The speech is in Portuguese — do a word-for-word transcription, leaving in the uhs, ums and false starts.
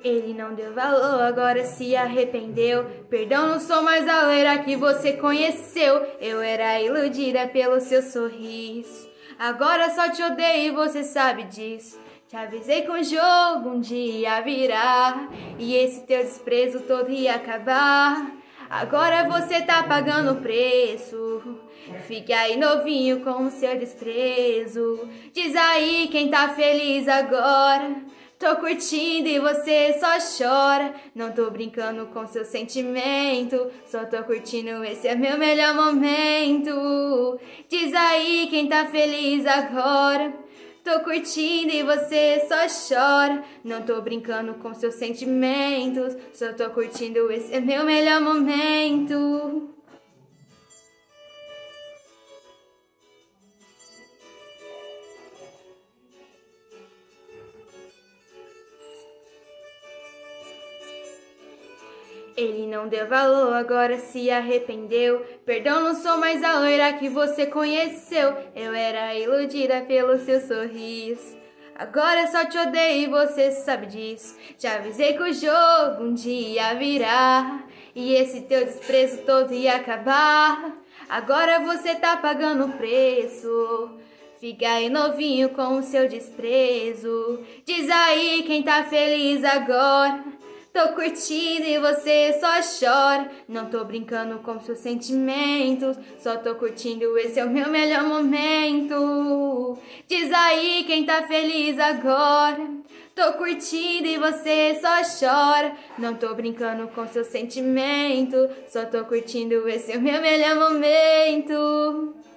Ele não deu valor, agora se arrependeu. Perdão, não sou mais a loira que você conheceu. Eu era iludida pelo seu sorriso. Agora só te odeio e você sabe disso. Te avisei que o jogo um dia ia virar e esse teu desprezo todo ia acabar. Agora você tá pagando o preço. Fique aí novinho com o seu desprezo. Diz aí quem tá feliz agora. Tô curtindo e você só chora. Não tô brincando com seu sentimento. Só tô curtindo, esse é meu melhor momento. Diz aí quem tá feliz agora. Tô curtindo e você só chora. Não tô brincando com seus sentimentos. Só tô curtindo, esse é meu melhor momento. Ele não deu valor, agora se arrependeu. Perdão, não sou mais a loira que você conheceu. Eu era iludida pelo seu sorriso. Agora só te odeio e você sabe disso. Te avisei que o jogo um dia ia virar e esse teu desprezo todo ia acabar. Agora você tá pagando o preço. Fica aí novinho com o seu desprezo. Diz aí quem tá feliz agora. Tô curtindo e você só chora. Não tô brincando com seus sentimentos. Só tô curtindo, esse é o meu melhor momento. Diz aí quem tá feliz agora. Tô curtindo e você só chora. Não tô brincando com seus sentimentos. Só tô curtindo, esse é o meu melhor momento.